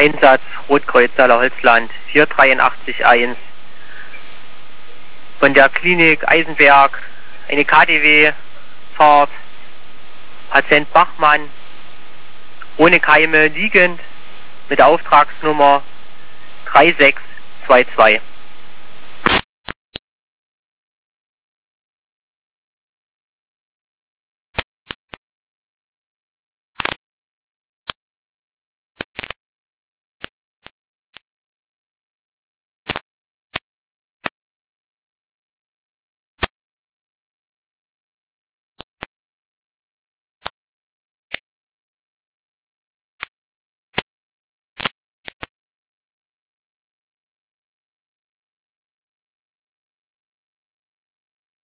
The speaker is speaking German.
Einsatz Rotkreuz Saale-Holzland 4881 von der Klinik Eisenberg, eine KTW-Fahrt, Patient Bachmann, ohne Keime liegend mit der Auftragsnummer 3622.